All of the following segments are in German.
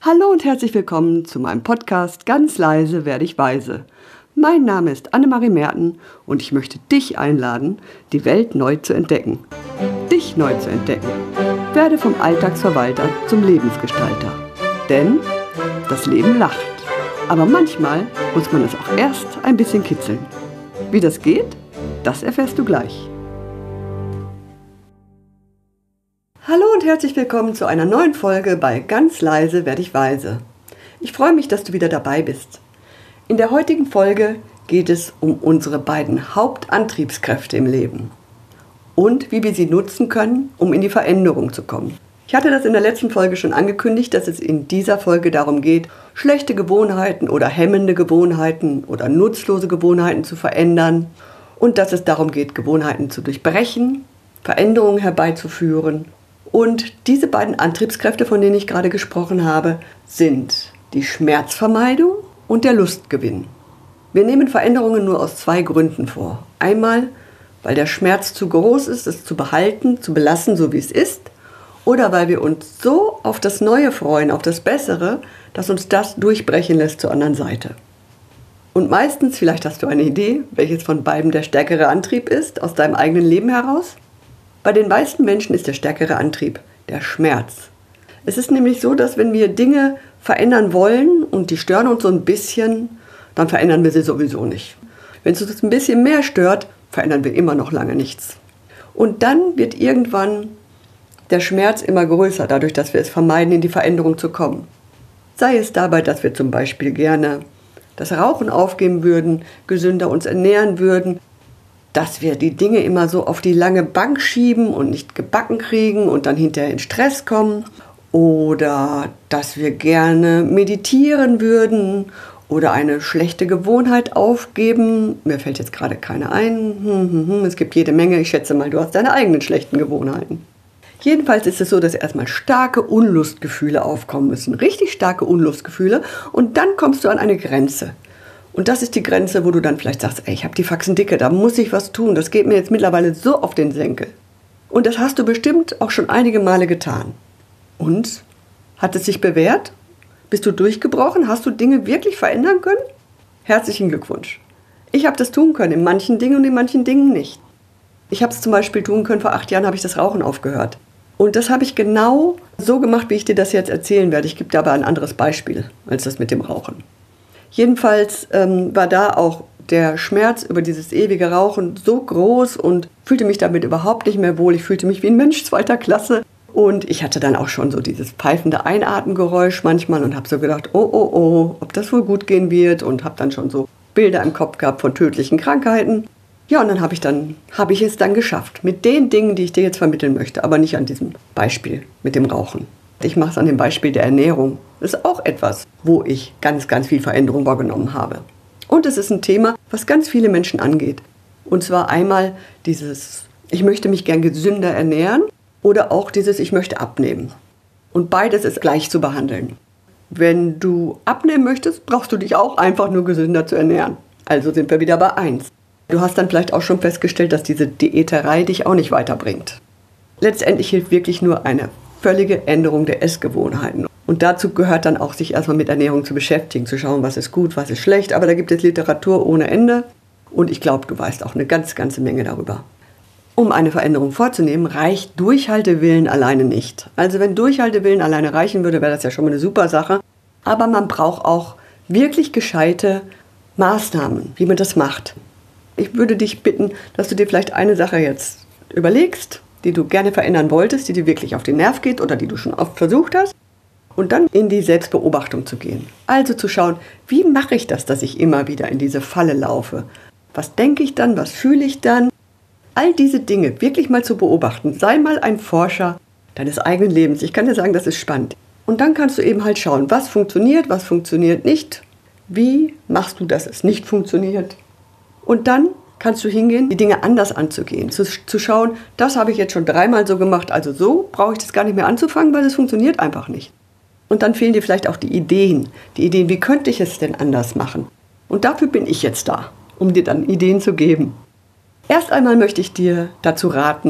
Hallo und herzlich willkommen zu meinem Podcast Ganz leise werde ich weise. Mein Name ist Annemarie Merten und ich möchte dich einladen, die Welt neu zu entdecken. Dich neu zu entdecken. Werde vom Alltagsverwalter zum Lebensgestalter. Denn das Leben lacht. Aber manchmal muss man es auch erst ein bisschen kitzeln. Wie das geht, das erfährst du gleich. Hallo und herzlich willkommen zu einer neuen Folge bei Ganz leise werde ich weise. Ich freue mich, dass du wieder dabei bist. In der heutigen Folge geht es um unsere beiden Hauptantriebskräfte im Leben und wie wir sie nutzen können, um in die Veränderung zu kommen. Ich hatte das in der letzten Folge schon angekündigt, dass es in dieser Folge darum geht, schlechte Gewohnheiten oder hemmende Gewohnheiten oder nutzlose Gewohnheiten zu verändern und dass es darum geht, Gewohnheiten zu durchbrechen, Veränderungen herbeizuführen. Und diese beiden Antriebskräfte, von denen ich gerade gesprochen habe, sind die Schmerzvermeidung und der Lustgewinn. Wir nehmen Veränderungen nur aus zwei Gründen vor. Einmal, weil der Schmerz zu groß ist, es zu behalten, zu belassen, so wie es ist. Oder weil wir uns so auf das Neue freuen, auf das Bessere, dass uns das durchbrechen lässt zur anderen Seite. Und meistens, vielleicht hast du eine Idee, welches von beiden der stärkere Antrieb ist, aus deinem eigenen Leben heraus? Bei den meisten Menschen ist der stärkere Antrieb der Schmerz. Es ist nämlich so, dass wenn wir Dinge verändern wollen und die stören uns so ein bisschen, dann verändern wir sie sowieso nicht. Wenn es uns ein bisschen mehr stört, verändern wir immer noch lange nichts. Und dann wird irgendwann der Schmerz immer größer, dadurch, dass wir es vermeiden, in die Veränderung zu kommen. Sei es dabei, dass wir zum Beispiel gerne das Rauchen aufgeben würden, gesünder uns ernähren würden, dass wir die Dinge immer so auf die lange Bank schieben und nicht gebacken kriegen und dann hinterher in Stress kommen. Oder dass wir gerne meditieren würden oder eine schlechte Gewohnheit aufgeben. Mir fällt jetzt gerade keine ein. Es gibt jede Menge. Ich schätze mal, du hast deine eigenen schlechten Gewohnheiten. Jedenfalls ist es so, dass erstmal starke Unlustgefühle aufkommen müssen. Richtig starke Unlustgefühle. Und dann kommst du an eine Grenze. Und das ist die Grenze, wo du dann vielleicht sagst, ey, ich habe die Faxen dicke, da muss ich was tun. Das geht mir jetzt mittlerweile so auf den Senkel. Und das hast du bestimmt auch schon einige Male getan. Und? Hat es sich bewährt? Bist du durchgebrochen? Hast du Dinge wirklich verändern können? Herzlichen Glückwunsch. Ich habe das tun können, in manchen Dingen und in manchen Dingen nicht. Ich habe es zum Beispiel tun können, vor 8 Jahren habe ich das Rauchen aufgehört. Und das habe ich genau so gemacht, wie ich dir das jetzt erzählen werde. Ich gebe dir aber ein anderes Beispiel als das mit dem Rauchen. Jedenfalls war da auch der Schmerz über dieses ewige Rauchen so groß und fühlte mich damit überhaupt nicht mehr wohl. Ich fühlte mich wie ein Mensch zweiter Klasse. Und ich hatte dann auch schon so dieses pfeifende Einatmengeräusch manchmal und habe so gedacht, oh, ob das wohl gut gehen wird. Und habe dann schon so Bilder im Kopf gehabt von tödlichen Krankheiten. Ja, und dann habe ich es dann geschafft. Mit den Dingen, die ich dir jetzt vermitteln möchte. Aber nicht an diesem Beispiel mit dem Rauchen. Ich mache es an dem Beispiel der Ernährung. Das ist auch etwas, wo ich ganz, ganz viel Veränderung wahrgenommen habe. Und es ist ein Thema, was ganz viele Menschen angeht. Und zwar einmal dieses, ich möchte mich gern gesünder ernähren oder auch dieses, ich möchte abnehmen. Und beides ist gleich zu behandeln. Wenn du abnehmen möchtest, brauchst du dich auch einfach nur gesünder zu ernähren. Also sind wir wieder bei 1. Du hast dann vielleicht auch schon festgestellt, dass diese Diäterei dich auch nicht weiterbringt. Letztendlich hilft wirklich nur eine völlige Änderung der Essgewohnheiten. Und dazu gehört dann auch, sich erstmal mit Ernährung zu beschäftigen, zu schauen, was ist gut, was ist schlecht. Aber da gibt es Literatur ohne Ende. Und ich glaube, du weißt auch eine ganze Menge darüber. Um eine Veränderung vorzunehmen, reicht Durchhaltewillen alleine nicht. Also wenn Durchhaltewillen alleine reichen würde, wäre das ja schon mal eine super Sache. Aber man braucht auch wirklich gescheite Maßnahmen, wie man das macht. Ich würde dich bitten, dass du dir vielleicht eine Sache jetzt überlegst, die du gerne verändern wolltest, die dir wirklich auf den Nerv geht oder die du schon oft versucht hast. Und dann in die Selbstbeobachtung zu gehen. Also zu schauen, wie mache ich das, dass ich immer wieder in diese Falle laufe? Was denke ich dann? Was fühle ich dann? All diese Dinge wirklich mal zu beobachten. Sei mal ein Forscher deines eigenen Lebens. Ich kann dir sagen, das ist spannend. Und dann kannst du eben halt schauen, was funktioniert nicht. Wie machst du, dass es nicht funktioniert? Und dann kannst du hingehen, die Dinge anders anzugehen. Zu schauen, das habe ich jetzt schon 3-mal so gemacht, also so brauche ich das gar nicht mehr anzufangen, weil es funktioniert einfach nicht. Und dann fehlen dir vielleicht auch die Ideen, wie könnte ich es denn anders machen? Und dafür bin ich jetzt da, um dir dann Ideen zu geben. Erst einmal möchte ich dir dazu raten,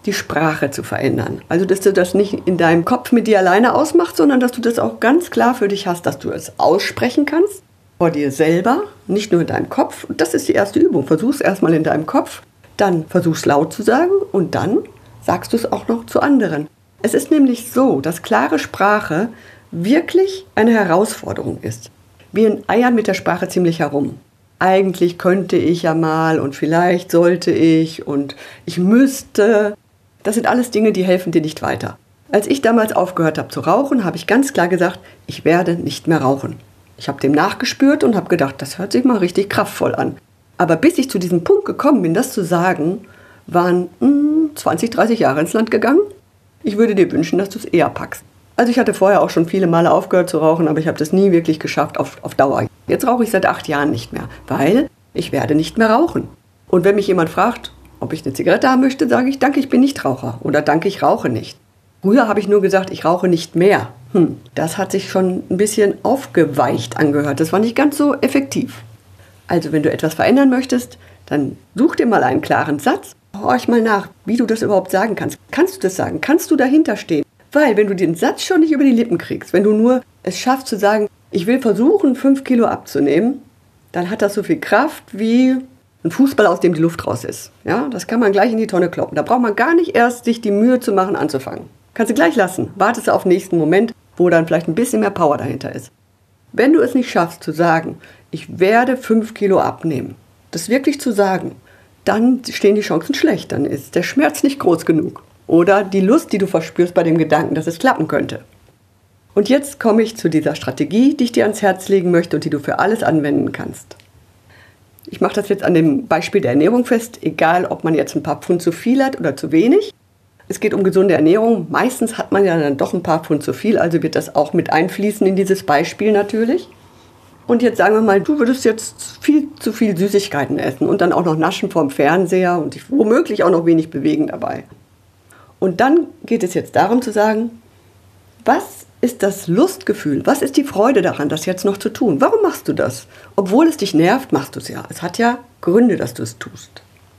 die Sprache zu verändern. Also, dass du das nicht in deinem Kopf mit dir alleine ausmachst, sondern dass du das auch ganz klar für dich hast, dass du es aussprechen kannst, vor dir selber, nicht nur in deinem Kopf. Und das ist die erste Übung. Versuch's erstmal in deinem Kopf, dann versuch's laut zu sagen und dann sagst du es auch noch zu anderen. Es ist nämlich so, dass klare Sprache wirklich eine Herausforderung ist. Wir eiern mit der Sprache ziemlich herum. Eigentlich könnte ich ja mal und vielleicht sollte ich und ich müsste. Das sind alles Dinge, die helfen dir nicht weiter. Als ich damals aufgehört habe zu rauchen, habe ich ganz klar gesagt, ich werde nicht mehr rauchen. Ich habe dem nachgespürt und habe gedacht, das hört sich mal richtig kraftvoll an. Aber bis ich zu diesem Punkt gekommen bin, das zu sagen, waren 20, 30 Jahre ins Land gegangen. Ich würde dir wünschen, dass du es eher packst. Also ich hatte vorher auch schon viele Male aufgehört zu rauchen, aber ich habe das nie wirklich geschafft auf Dauer. Jetzt rauche ich seit 8 Jahren nicht mehr, weil ich werde nicht mehr rauchen. Und wenn mich jemand fragt, ob ich eine Zigarette haben möchte, sage ich, danke, ich bin Nichtraucher oder danke, ich rauche nicht. Früher habe ich nur gesagt, ich rauche nicht mehr. Das hat sich schon ein bisschen aufgeweicht angehört. Das war nicht ganz so effektiv. Also wenn du etwas verändern möchtest, dann such dir mal einen klaren Satz. Horch mal nach, wie du das überhaupt sagen kannst. Kannst du das sagen? Kannst du dahinter stehen? Weil wenn du den Satz schon nicht über die Lippen kriegst, wenn du nur es schaffst zu sagen, ich will versuchen, 5 Kilo abzunehmen, dann hat das so viel Kraft wie ein Fußball, aus dem die Luft raus ist. Ja, das kann man gleich in die Tonne kloppen. Da braucht man gar nicht erst sich die Mühe zu machen, anzufangen. Kannst du gleich lassen. Wartest du auf den nächsten Moment, wo dann vielleicht ein bisschen mehr Power dahinter ist. Wenn du es nicht schaffst zu sagen, ich werde 5 Kilo abnehmen, das wirklich zu sagen, dann stehen die Chancen schlecht. Dann ist der Schmerz nicht groß genug. Oder die Lust, die du verspürst bei dem Gedanken, dass es klappen könnte. Und jetzt komme ich zu dieser Strategie, die ich dir ans Herz legen möchte und die du für alles anwenden kannst. Ich mache das jetzt an dem Beispiel der Ernährung fest, egal ob man jetzt ein paar Pfund zu viel hat oder zu wenig. Es geht um gesunde Ernährung. Meistens hat man ja dann doch ein paar Pfund zu viel, also wird das auch mit einfließen in dieses Beispiel natürlich. Und jetzt sagen wir mal, du würdest jetzt viel zu viel Süßigkeiten essen und dann auch noch naschen vorm Fernseher und dich womöglich auch noch wenig bewegen dabei. Und dann geht es jetzt darum zu sagen, was ist das Lustgefühl? Was ist die Freude daran, das jetzt noch zu tun? Warum machst du das? Obwohl es dich nervt, machst du es ja. Es hat ja Gründe, dass du es tust.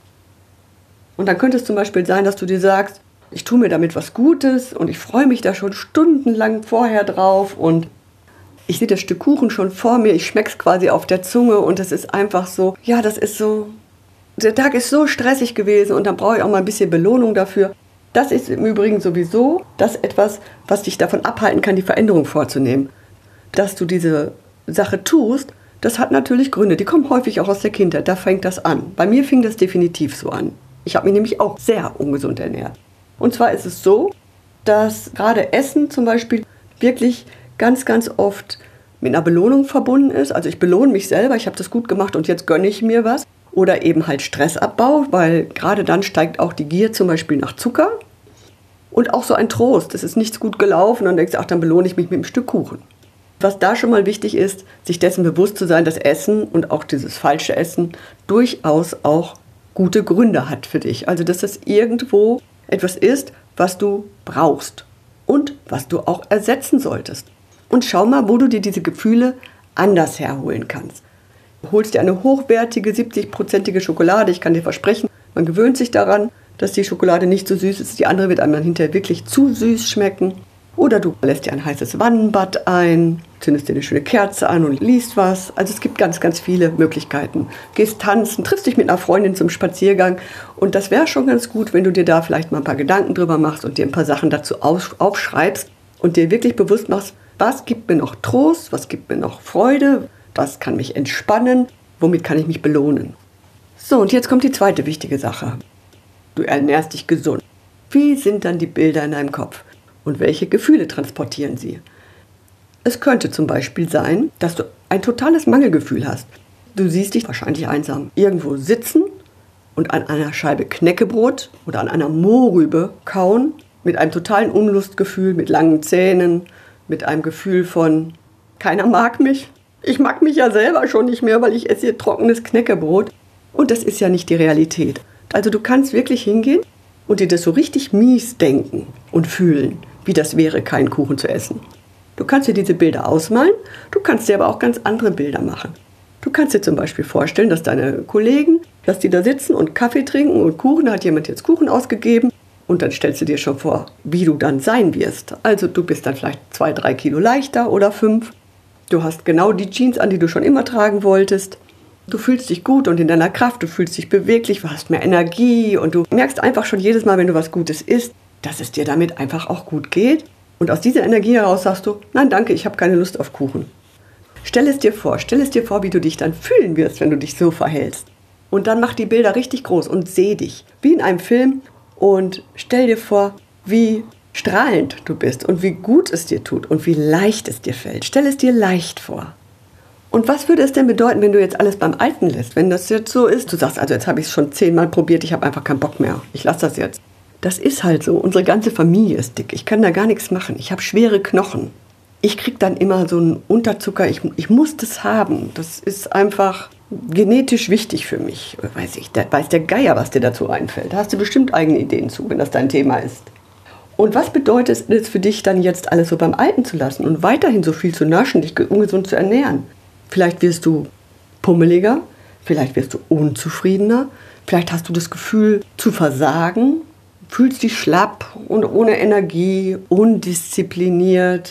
Und dann könnte es zum Beispiel sein, dass du dir sagst, ich tue mir damit was Gutes und ich freue mich da schon stundenlang vorher drauf und ich sehe das Stück Kuchen schon vor mir, ich schmecke es quasi auf der Zunge und es ist einfach so, ja, das ist so, der Tag ist so stressig gewesen und dann brauche ich auch mal ein bisschen Belohnung dafür. Das ist im Übrigen sowieso das etwas, was dich davon abhalten kann, die Veränderung vorzunehmen. Dass du diese Sache tust, das hat natürlich Gründe. Die kommen häufig auch aus der Kindheit. Da fängt das an. Bei mir fing das definitiv so an. Ich habe mich nämlich auch sehr ungesund ernährt. Und zwar ist es so, dass gerade Essen zum Beispiel wirklich ganz, ganz oft mit einer Belohnung verbunden ist. Also ich belohne mich selber, ich habe das gut gemacht und jetzt gönne ich mir was. Oder eben halt Stressabbau, weil gerade dann steigt auch die Gier zum Beispiel nach Zucker. Und auch so ein Trost, es ist nichts gut gelaufen und dann denkst du, ach, dann belohne ich mich mit einem Stück Kuchen. Was da schon mal wichtig ist, sich dessen bewusst zu sein, dass Essen und auch dieses falsche Essen durchaus auch gute Gründe hat für dich. Also dass das irgendwo etwas ist, was du brauchst und was du auch ersetzen solltest. Und schau mal, wo du dir diese Gefühle anders herholen kannst. Du holst dir eine hochwertige, 70-prozentige Schokolade. Ich kann dir versprechen, man gewöhnt sich daran, dass die Schokolade nicht so süß ist. Die andere wird einem dann hinterher wirklich zu süß schmecken. Oder du lässt dir ein heißes Wannenbad ein, zündest dir eine schöne Kerze an und liest was. Also es gibt ganz, ganz viele Möglichkeiten. Gehst tanzen, triffst dich mit einer Freundin zum Spaziergang. Und das wäre schon ganz gut, wenn du dir da vielleicht mal ein paar Gedanken drüber machst und dir ein paar Sachen dazu aufschreibst und dir wirklich bewusst machst, was gibt mir noch Trost, was gibt mir noch Freude, was kann mich entspannen, womit kann ich mich belohnen. So, und jetzt kommt die zweite wichtige Sache. Du ernährst dich gesund. Wie sind dann die Bilder in deinem Kopf? Und welche Gefühle transportieren sie? Es könnte zum Beispiel sein, dass du ein totales Mangelgefühl hast. Du siehst dich wahrscheinlich einsam irgendwo sitzen und an einer Scheibe Knäckebrot oder an einer Mohrrübe kauen, mit einem totalen Unlustgefühl, mit langen Zähnen, mit einem Gefühl von, keiner mag mich. Ich mag mich ja selber schon nicht mehr, weil ich esse hier trockenes Knäckebrot. Und das ist ja nicht die Realität. Also du kannst wirklich hingehen und dir das so richtig mies denken und fühlen, wie das wäre, keinen Kuchen zu essen. Du kannst dir diese Bilder ausmalen, du kannst dir aber auch ganz andere Bilder machen. Du kannst dir zum Beispiel vorstellen, dass deine Kollegen, dass die da sitzen und Kaffee trinken und Kuchen, da hat jemand jetzt Kuchen ausgegeben Und dann stellst du dir schon vor, wie du dann sein wirst. Also du bist dann vielleicht 2, 3 Kilo leichter oder 5. Du hast genau die Jeans an, die du schon immer tragen wolltest. Du fühlst dich gut und in deiner Kraft, du fühlst dich beweglich, du hast mehr Energie und du merkst einfach schon jedes Mal, wenn du was Gutes isst, dass es dir damit einfach auch gut geht. Und aus dieser Energie heraus sagst du, nein, danke, ich habe keine Lust auf Kuchen. Stell es dir vor, wie du dich dann fühlen wirst, wenn du dich so verhältst. Und dann mach die Bilder richtig groß und seh dich, wie in einem Film, und stell dir vor, wie strahlend du bist und wie gut es dir tut und wie leicht es dir fällt. Stell es dir leicht vor. Und was würde es denn bedeuten, wenn du jetzt alles beim Alten lässt? Wenn das jetzt so ist, du sagst, also jetzt habe ich es schon 10-mal probiert, ich habe einfach keinen Bock mehr, ich lasse das jetzt. Das ist halt so, unsere ganze Familie ist dick, ich kann da gar nichts machen, ich habe schwere Knochen. Ich kriege dann immer so einen Unterzucker, ich muss das haben, das ist einfach genetisch wichtig für mich. Weiß der Geier, was dir dazu einfällt. Da hast du bestimmt eigene Ideen zu, wenn das dein Thema ist. Und was bedeutet es für dich dann jetzt alles so beim Alten zu lassen und weiterhin so viel zu naschen, dich ungesund zu ernähren? Vielleicht wirst du pummeliger, vielleicht wirst du unzufriedener, vielleicht hast du das Gefühl zu versagen, fühlst dich schlapp und ohne Energie, undiszipliniert.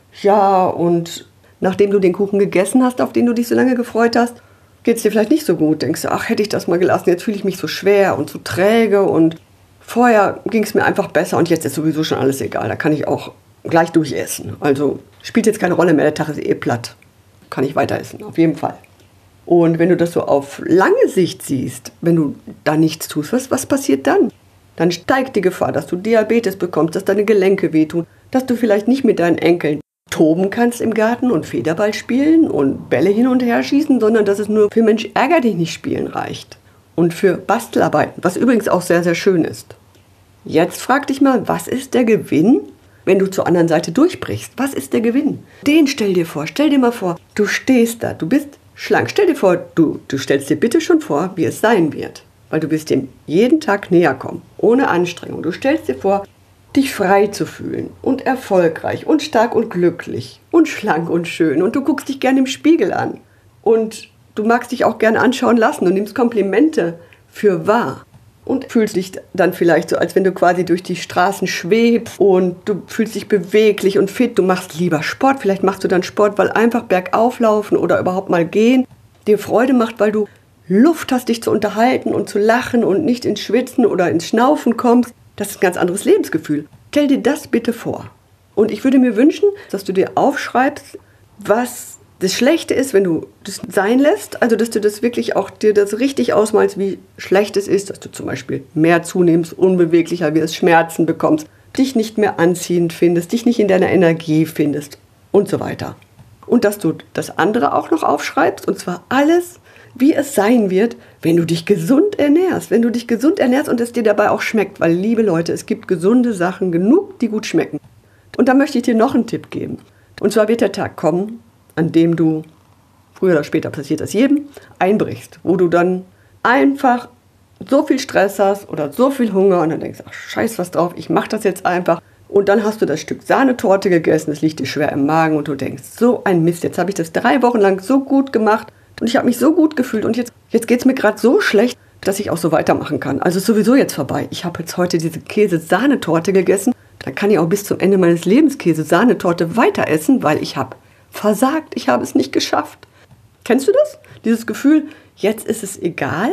Ja, und nachdem du den Kuchen gegessen hast, auf den du dich so lange gefreut hast, geht es dir vielleicht nicht so gut. Denkst du, ach, hätte ich das mal gelassen, jetzt fühle ich mich so schwer und so träge und vorher ging es mir einfach besser und jetzt ist sowieso schon alles egal. Da kann ich auch gleich durchessen. Also spielt jetzt keine Rolle mehr, der Tag ist eh platt. Kann ich weiter essen, auf jeden Fall. Und wenn du das so auf lange Sicht siehst, wenn du da nichts tust, was passiert dann? Dann steigt die Gefahr, dass du Diabetes bekommst, dass deine Gelenke wehtun, dass du vielleicht nicht mit deinen Enkeln toben kannst im Garten und Federball spielen und Bälle hin und her schießen, sondern dass es nur für Mensch ärger dich nicht spielen reicht. Und für Bastelarbeiten, was übrigens auch sehr, sehr schön ist. Jetzt frag dich mal, was ist der Gewinn, wenn du zur anderen Seite durchbrichst? Was ist der Gewinn? Den stell dir mal vor, du stehst da, du bist schlank. Stell dir vor, du stellst dir bitte schon vor, wie es sein wird. Weil du wirst dem jeden Tag näher kommen, ohne Anstrengung. Du stellst dir vor, dich frei zu fühlen und erfolgreich und stark und glücklich und schlank und schön. Und du guckst dich gerne im Spiegel an. Und du magst dich auch gerne anschauen lassen und nimmst Komplimente für wahr. Und fühlst dich dann vielleicht so, als wenn du quasi durch die Straßen schwebst und du fühlst dich beweglich und fit. Du machst lieber Sport. Vielleicht machst du dann Sport, weil einfach bergauf laufen oder überhaupt mal gehen dir Freude macht, weil du Luft hast, dich zu unterhalten und zu lachen und nicht ins Schwitzen oder ins Schnaufen kommst. Das ist ein ganz anderes Lebensgefühl. Stell dir das bitte vor. Und ich würde mir wünschen, dass du dir aufschreibst, was das Schlechte ist, wenn du das sein lässt. Also, dass du das wirklich auch dir das richtig ausmalst, wie schlecht es ist, dass du zum Beispiel mehr zunimmst, unbeweglicher wirst, Schmerzen bekommst, dich nicht mehr anziehend findest, dich nicht in deiner Energie findest und so weiter. Und dass du das andere auch noch aufschreibst, und zwar alles, wie es sein wird, wenn du dich gesund ernährst. Wenn du dich gesund ernährst und es dir dabei auch schmeckt. Weil, liebe Leute, es gibt gesunde Sachen genug, die gut schmecken. Und da möchte ich dir noch einen Tipp geben. Und zwar wird der Tag kommen, an dem du, früher oder später passiert das jedem, einbrichst. Wo du dann einfach so viel Stress hast oder so viel Hunger und dann denkst, ach, scheiß was drauf, ich mach das jetzt einfach. Und dann hast du das Stück Sahnetorte gegessen, es liegt dir schwer im Magen und du denkst, so ein Mist, jetzt habe ich das 3 Wochen lang so gut gemacht. Und ich habe mich so gut gefühlt und jetzt geht es mir gerade so schlecht, dass ich auch so weitermachen kann. Also ist sowieso jetzt vorbei. Ich habe jetzt heute diese Käse-Sahnetorte gegessen. Dann kann ich auch bis zum Ende meines Lebens Käse-Sahnetorte weiter essen, weil ich habe versagt. Ich habe es nicht geschafft. Kennst du das? Dieses Gefühl, jetzt ist es egal.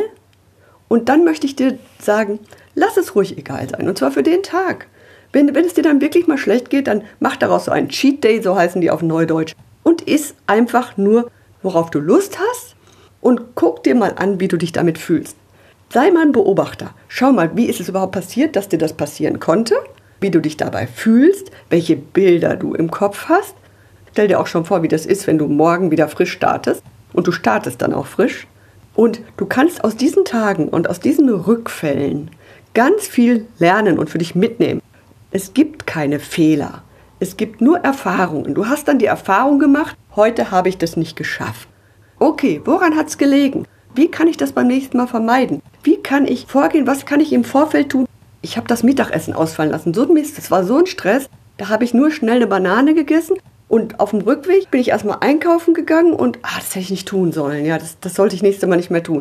Und dann möchte ich dir sagen, lass es ruhig egal sein. Und zwar für den Tag. Wenn es dir dann wirklich mal schlecht geht, dann mach daraus so einen Cheat Day, so heißen die auf Neudeutsch. Und iss einfach nur, worauf du Lust hast und guck dir mal an, wie du dich damit fühlst. Sei mal ein Beobachter. Schau mal, wie ist es überhaupt passiert, dass dir das passieren konnte, wie du dich dabei fühlst, welche Bilder du im Kopf hast. Stell dir auch schon vor, wie das ist, wenn du morgen wieder frisch startest und du startest dann auch frisch. Und du kannst aus diesen Tagen und aus diesen Rückfällen ganz viel lernen und für dich mitnehmen. Es gibt keine Fehler. Es gibt nur Erfahrungen. Du hast dann die Erfahrung gemacht, heute habe ich das nicht geschafft. Okay, woran hat es gelegen? Wie kann ich das beim nächsten Mal vermeiden? Wie kann ich vorgehen? Was kann ich im Vorfeld tun? Ich habe das Mittagessen ausfallen lassen. So ein Mist, das war so ein Stress. Da habe ich nur schnell eine Banane gegessen und auf dem Rückweg bin ich erstmal einkaufen gegangen und das hätte ich nicht tun sollen. Ja, das sollte ich nächstes Mal nicht mehr tun.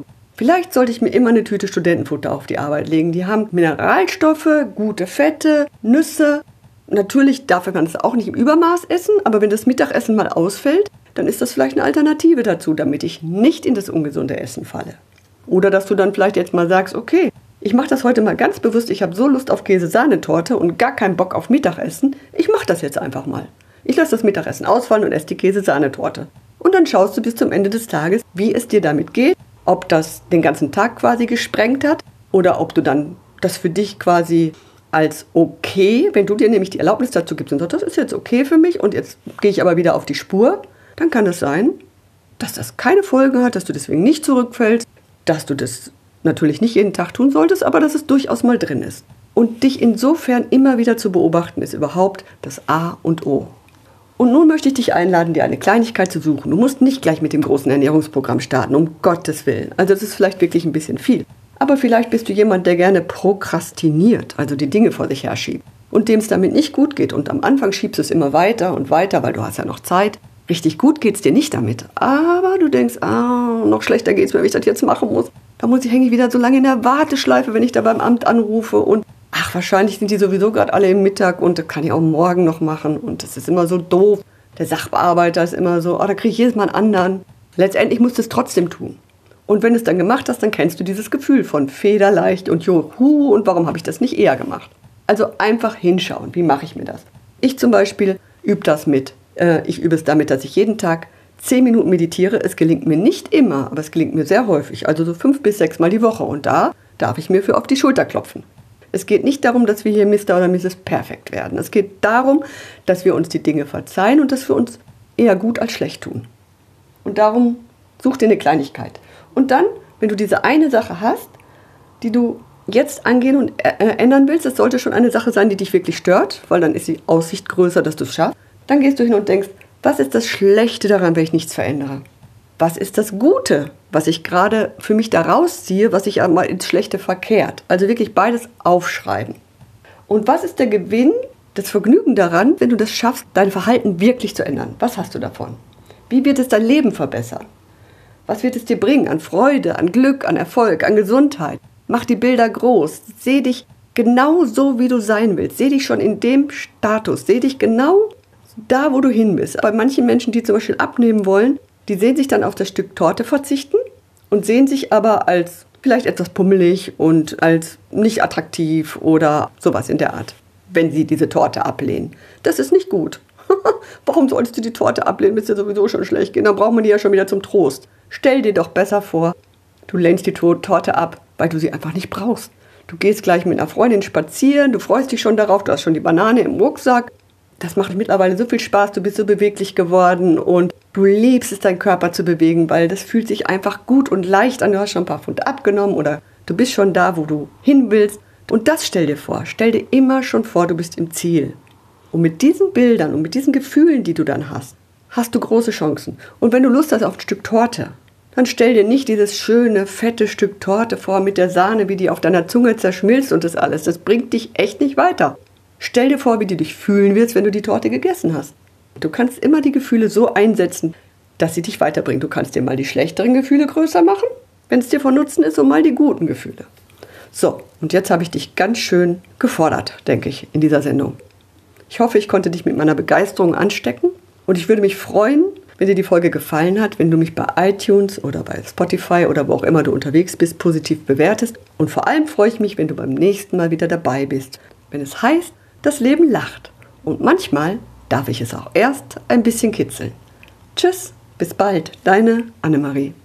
Vielleicht sollte ich mir immer eine Tüte Studentenfutter auf die Arbeit legen. Die haben Mineralstoffe, gute Fette, Nüsse. Natürlich darf man es auch nicht im Übermaß essen, aber wenn das Mittagessen mal ausfällt, dann ist das vielleicht eine Alternative dazu, damit ich nicht in das ungesunde Essen falle. Oder dass du dann vielleicht jetzt mal sagst, okay, ich mache das heute mal ganz bewusst, ich habe so Lust auf Käse-Sahnetorte und gar keinen Bock auf Mittagessen. Ich mache das jetzt einfach mal. Ich lasse das Mittagessen ausfallen und esse die Käse-Sahnetorte. Und dann schaust du bis zum Ende des Tages, wie es dir damit geht, ob das den ganzen Tag quasi gesprengt hat oder ob du dann das für dich quasi als okay, wenn du dir nämlich die Erlaubnis dazu gibst und sagst, das ist jetzt okay für mich und jetzt gehe ich aber wieder auf die Spur, dann kann es sein, dass das keine Folgen hat, dass du deswegen nicht zurückfällst, dass du das natürlich nicht jeden Tag tun solltest, aber dass es durchaus mal drin ist. Und dich insofern immer wieder zu beobachten, ist überhaupt das A und O. Und nun möchte ich dich einladen, dir eine Kleinigkeit zu suchen. Du musst nicht gleich mit dem großen Ernährungsprogramm starten, um Gottes Willen. Also das ist vielleicht wirklich ein bisschen viel. Aber vielleicht bist du jemand, der gerne prokrastiniert, also die Dinge vor sich herschiebt. Und dem es damit nicht gut geht. Und am Anfang schiebst du es immer weiter und weiter, weil du hast ja noch Zeit. Richtig gut geht es dir nicht damit. Aber du denkst, noch schlechter geht es mir, wenn ich das jetzt machen muss. Da hänge ich wieder so lange in der Warteschleife, wenn ich da beim Amt anrufe. Und wahrscheinlich sind die sowieso gerade alle im Mittag und das kann ich auch morgen noch machen. Und das ist immer so doof. Der Sachbearbeiter ist immer so, da kriege ich jedes Mal einen anderen. Letztendlich musst du es trotzdem tun. Und wenn du es dann gemacht hast, dann kennst du dieses Gefühl von federleicht und juhu und warum habe ich das nicht eher gemacht? Also einfach hinschauen, wie mache ich mir das? Ich zum Beispiel übe es damit, dass ich jeden Tag 10 Minuten meditiere. Es gelingt mir nicht immer, aber es gelingt mir sehr häufig, also so 5 bis 6 Mal die Woche. Und da darf ich mir für auf die Schulter klopfen. Es geht nicht darum, dass wir hier Mr. oder Mrs. Perfekt werden. Es geht darum, dass wir uns die Dinge verzeihen und dass wir uns eher gut als schlecht tun. Und darum such dir eine Kleinigkeit. Und dann, wenn du diese eine Sache hast, die du jetzt angehen und ändern willst, das sollte schon eine Sache sein, die dich wirklich stört, weil dann ist die Aussicht größer, dass du es schaffst. Dann gehst du hin und denkst, was ist das Schlechte daran, wenn ich nichts verändere? Was ist das Gute, was ich gerade für mich da rausziehe, was sich mal ins Schlechte verkehrt? Also wirklich beides aufschreiben. Und was ist der Gewinn, das Vergnügen daran, wenn du das schaffst, dein Verhalten wirklich zu ändern? Was hast du davon? Wie wird es dein Leben verbessern? Was wird es dir bringen an Freude, an Glück, an Erfolg, an Gesundheit? Mach die Bilder groß. Seh dich genau so, wie du sein willst. Seh dich schon in dem Status. Seh dich genau da, wo du hin bist. Bei manchen Menschen, die zum Beispiel abnehmen wollen, die sehen sich dann auf das Stück Torte verzichten und sehen sich aber als vielleicht etwas pummelig und als nicht attraktiv oder sowas in der Art, wenn sie diese Torte ablehnen. Das ist nicht gut. Warum solltest du die Torte ablehnen, wenn es dir sowieso schon schlecht geht? Dann braucht man die ja schon wieder zum Trost. Stell dir doch besser vor, du lehnst die Torte ab, weil du sie einfach nicht brauchst. Du gehst gleich mit einer Freundin spazieren, du freust dich schon darauf, du hast schon die Banane im Rucksack. Das macht mittlerweile so viel Spaß, du bist so beweglich geworden und du liebst es, deinen Körper zu bewegen, weil das fühlt sich einfach gut und leicht an. Du hast schon ein paar Pfund abgenommen oder du bist schon da, wo du hin willst. Und das stell dir vor. Stell dir immer schon vor, du bist im Ziel. Und mit diesen Bildern und mit diesen Gefühlen, die du dann hast, hast du große Chancen. Und wenn du Lust hast auf ein Stück Torte, dann stell dir nicht dieses schöne, fette Stück Torte vor mit der Sahne, wie die auf deiner Zunge zerschmilzt und das alles. Das bringt dich echt nicht weiter. Stell dir vor, wie du dich fühlen wirst, wenn du die Torte gegessen hast. Du kannst immer die Gefühle so einsetzen, dass sie dich weiterbringen. Du kannst dir mal die schlechteren Gefühle größer machen, wenn es dir von Nutzen ist, und mal die guten Gefühle. So, und jetzt habe ich dich ganz schön gefordert, denke ich, in dieser Sendung. Ich hoffe, ich konnte dich mit meiner Begeisterung anstecken und ich würde mich freuen, wenn dir die Folge gefallen hat, wenn du mich bei iTunes oder bei Spotify oder wo auch immer du unterwegs bist, positiv bewertest. Und vor allem freue ich mich, wenn du beim nächsten Mal wieder dabei bist, wenn es heißt, das Leben lacht. Und manchmal darf ich es auch erst ein bisschen kitzeln. Tschüss, bis bald, deine Annemarie.